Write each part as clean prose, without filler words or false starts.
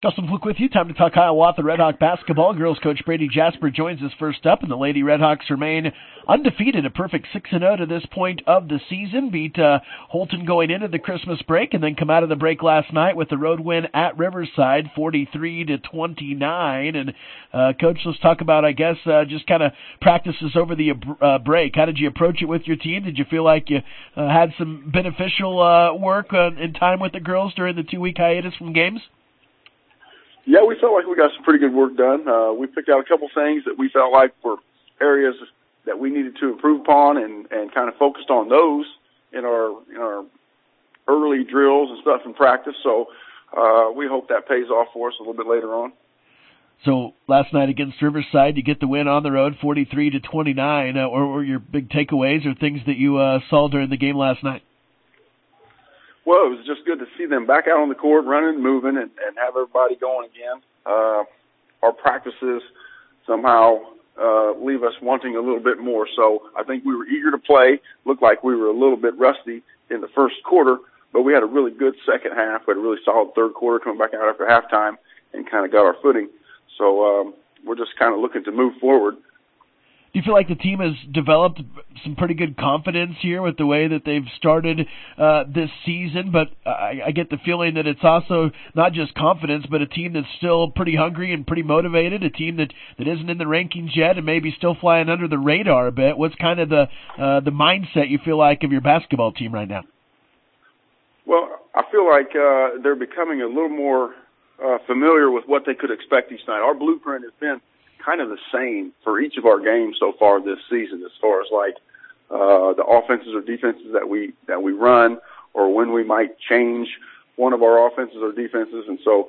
Justin Fluke with you. Time to talk Hiawatha Redhawk basketball. Girls coach Brady Jasper joins us first up, and the Lady Redhawks remain undefeated, a perfect 6-0 to this point of the season. Beat Holton going into the Christmas break, and then come out of the break last night with the road win at Riverside, 43-29. And Coach, let's talk about, I guess, just kind of practices over the break. How did you approach it with your team? Did you feel like you had some beneficial work in time with the girls during the 2-week hiatus from games? Yeah, we felt like we got some pretty good work done. We picked out a couple things that we felt like were areas that we needed to improve upon, and kind of focused on those in our early drills and stuff in practice. So we hope that pays off for us a little bit later on. So last night against Riverside, you get the win on the road, 43-29. Or were your big takeaways or things that you saw during the game last night? Well, it was just good to see them back out on the court, running and moving, and have everybody going again. Our practices somehow leave us wanting a little bit more. So I think we were eager to play. Looked like we were a little bit rusty in the first quarter, but we had a really good second half. We had a really solid third quarter coming back out after halftime and kind of got our footing. So we're just kind of looking to move forward. Do you feel like the team has developed some pretty good confidence here with the way that they've started this season? But I get the feeling that it's also not just confidence, but a team that's still pretty hungry and pretty motivated, a team that isn't in the rankings yet and maybe still flying under the radar a bit. What's kind of the mindset you feel like of your basketball team right now? Well, I feel like they're becoming a little more familiar with what they could expect each night. Our blueprint has been kind of the same for each of our games so far this season, as far as like the offenses or defenses that we run, or when we might change one of our offenses or defenses. And so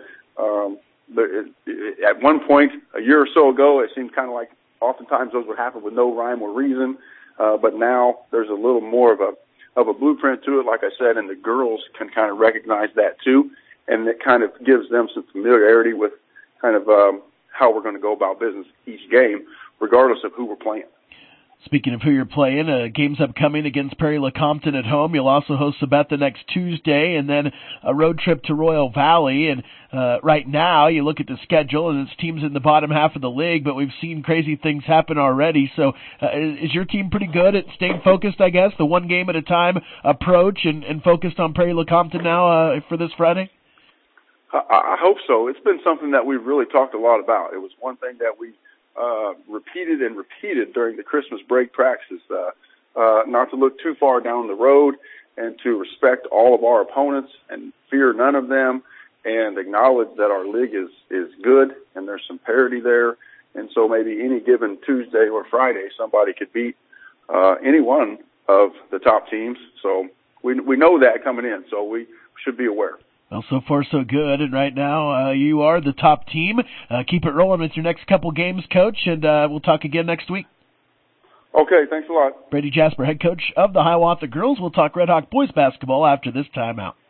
at one point a year or so ago, it seemed kind of like oftentimes those would happen with no rhyme or reason, but now there's a little more of a blueprint to it, like I said, and the girls can kind of recognize that too, and it kind of gives them some familiarity with kind of how we're going to go about business each game, regardless of who we're playing. Speaking of who you're playing, game's upcoming against Perry Lecompton at home. You'll also host Sabetha next Tuesday, and then a road trip to Royal Valley. And right now, you look at the schedule, and it's teams in the bottom half of the league, but we've seen crazy things happen already. So is your team pretty good at staying focused, I guess, the one game at a time approach, and focused on Perry Lecompton now for this Friday? I hope so. It's been something that we've really talked a lot about. It was one thing that we repeated during the Christmas break practices, not to look too far down the road and to respect all of our opponents and fear none of them, and acknowledge that our league is good and there's some parity there. And so maybe any given Tuesday or Friday, somebody could beat any one of the top teams. So we know that coming in, so we should be aware. Well, so far so good, and right now you are the top team. Keep it rolling with your next couple games, Coach, and we'll talk again next week. Okay, thanks a lot. Brady Jasper, head coach of the Hiawatha Girls. We'll talk Redhawk boys basketball after this timeout.